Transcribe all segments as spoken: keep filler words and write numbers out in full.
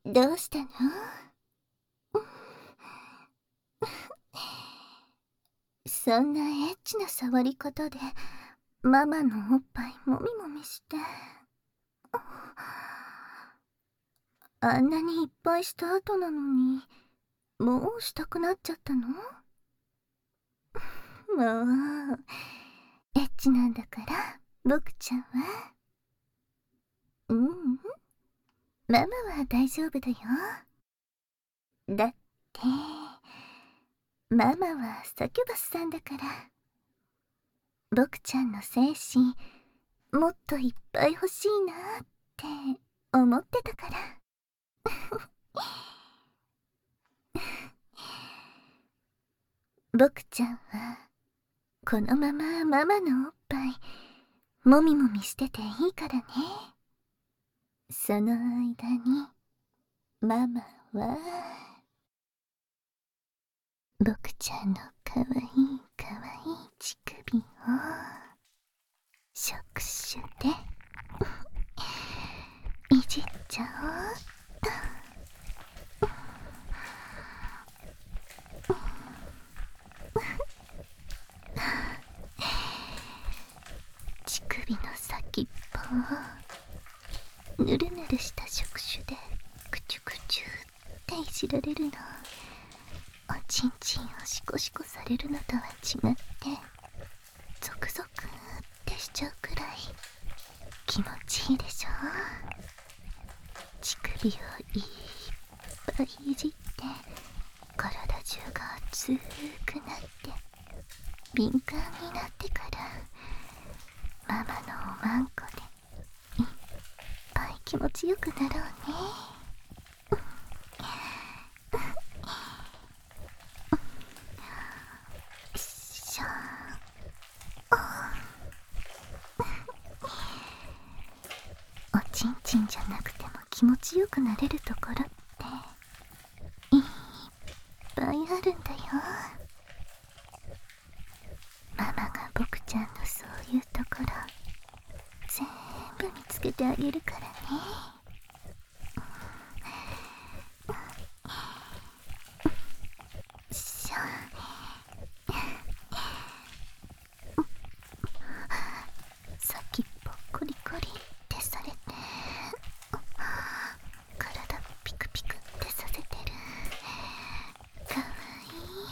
どうしたの？そんなエッチな触り方でママのおっぱいもみもみして、あんなにいっぱいした後なのにもうしたくなっちゃったの？もうエッチなんだから僕ちゃんは。うん、ママは大丈夫だよ。だってママはサキュバスさんだから。僕ちゃんの精子もっといっぱい欲しいなって思ってたから。僕ちゃんはこのままママのおっぱいもみもみしてていいからね。その間にママは僕ちゃんのかわいいかわいい乳首を触手でいじっちゃおうっと。乳首の先っぽをぬるぬるした触手でクチュクチュっていじられるの。おちんちんをシコシコされるのとは違ってゾクゾクってしちゃうくらい気持ちいいでしょ。乳首をいっぱいいじって体中が熱くなって敏感になってからママのおまんこでいっぱい気持ちよくなろうね。しょおちんちんじゃなくても気持ちよくなれるところっていっぱいあるんだよ。ママが僕ちゃんのそういうところ全部見つけてあげるからね。しょ先っぽコリコリってされて体ピクピクってさせてる。かわいい。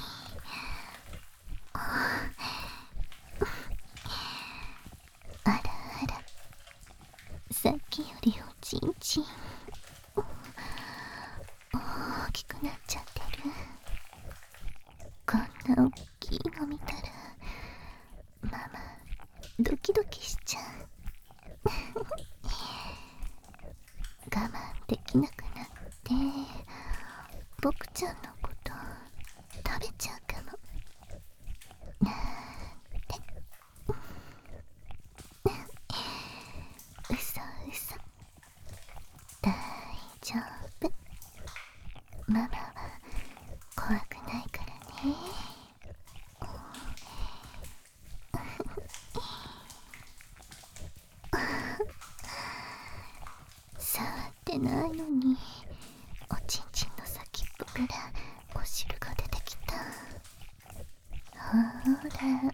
あらあら、さっきよりおちんちん大きくなっちゃってる。こんな大きいの見たらママドキドキしちゃう。我慢できなくなって僕ちゃんのこと食べちゃうかもなんて。うそうそ、大丈夫。ママは怖くないからね。触ってないのにおちんちんの先っぽからお汁が出てきた。ほらこうや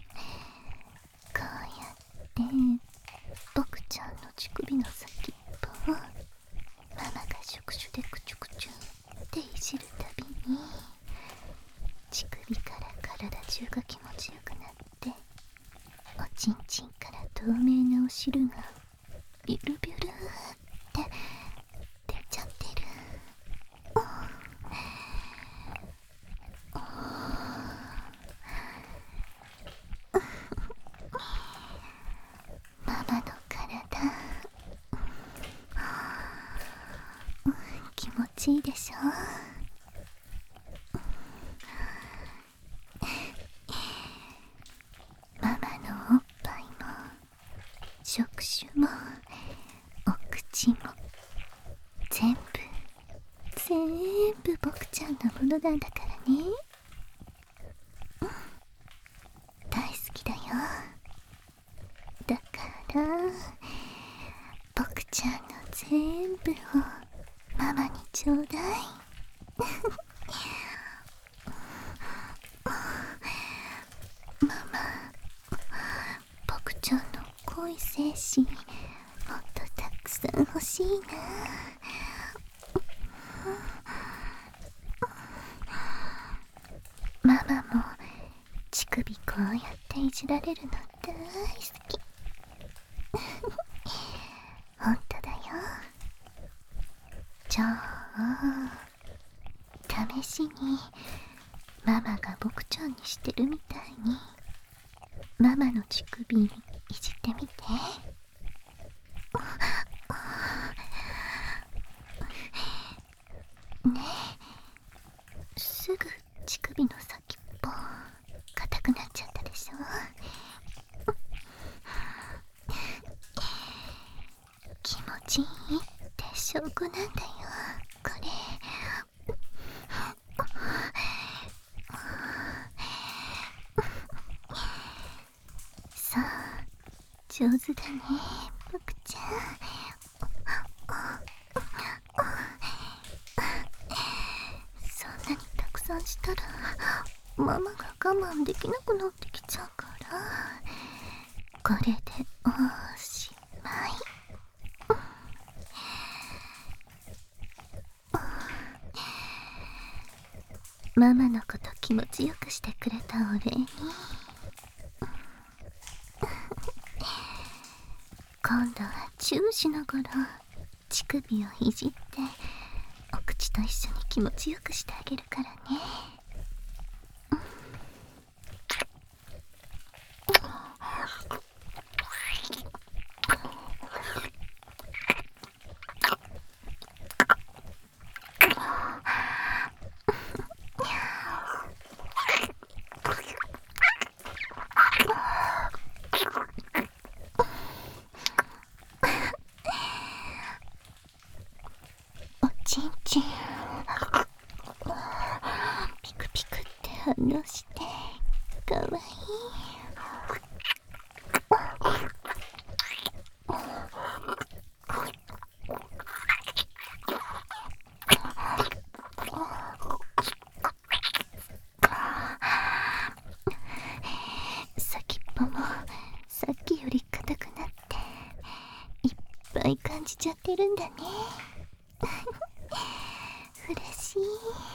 って僕ちゃんの乳首の先っぽをママが触手でクチュクチュっていじるたびに乳首から体中が気持ちよくなっておちんちんから透明なお汁がビュルビュルって出ちゃってる。ママの体気持ちいいでしょ。ママのおっぱいも触手もお口も全部全部僕ちゃんのものなんだからね。大好きだよ。だから僕ちゃんの全部をママにちちょうだい。ママ、僕ちゃんの濃い精子もっとたくさん欲しいな。ママも乳首こうやっていじられるの大好き。ほんとだよ。じゃあ試しにママが僕ちゃんにしてるみたいにママの乳首いじってみて。ねえ、すぐ乳首の先っぽ硬くなっちゃったでしょ。気持ちいいって証拠なんだよこれ。さあ上手だね僕ちゃん。そんなにたくさんしたらママが我慢できなくなってきちゃうから、これでおしまい。ママのこと気持ちよくしてくれたお礼に今度はチューしながら乳首をいじってお口と一緒に気持ちよくしてあげるからね。おちんちんピクピクって反応してかわいい。先っぽもさっきより硬くなっていっぱい感じちゃってるんだね。嬉しい。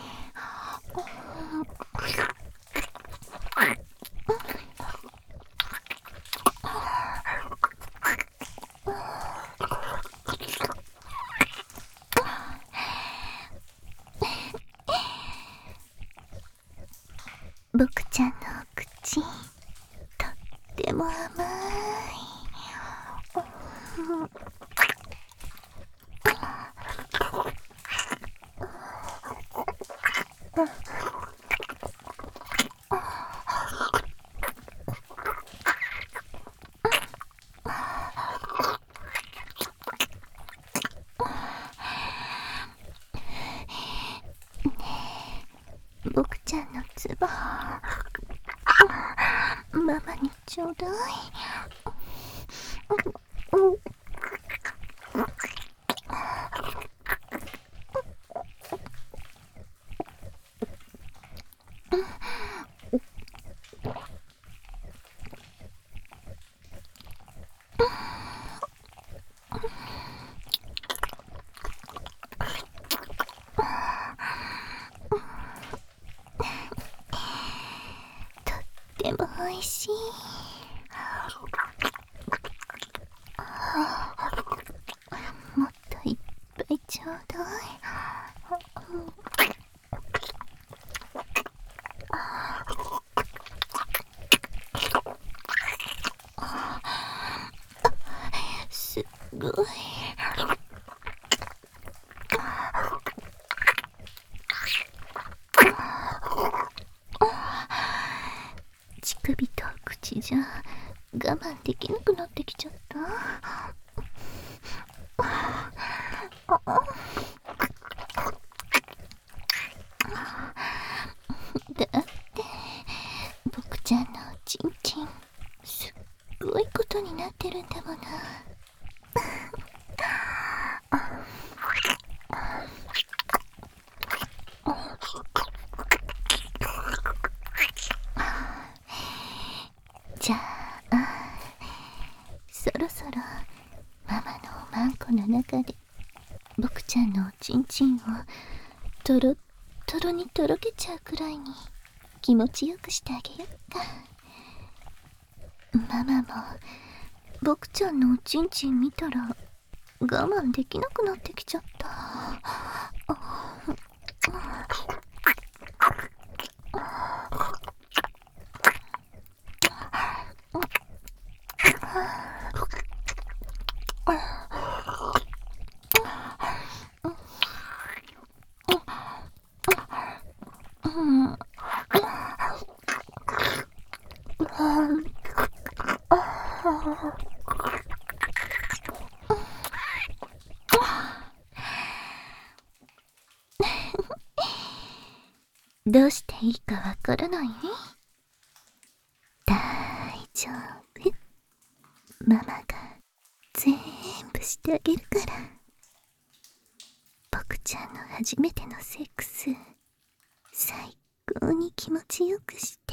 僕ちゃんのお口とっても甘い。僕ちゃんのツボママにちょうだい。とってもおいしい。もっといっぱいちょうだい。すっごい。乳首と口じゃ我慢できなくなってきちゃった。だって僕ちゃんのおちんちんすっごいことになってるんだもの。 そろママのおまんこの中で僕ちゃんのおちんちんをとろっとろにとろけちゃうくらいに気持ちよくしてあげよっか。ママも僕ちゃんのおちんちん見たら我慢できなくなってきちゃった。どうしていいかわからない？大丈夫。ママが全部してあげるから。僕ちゃんの初めてのセックス、最高に気持ちよくして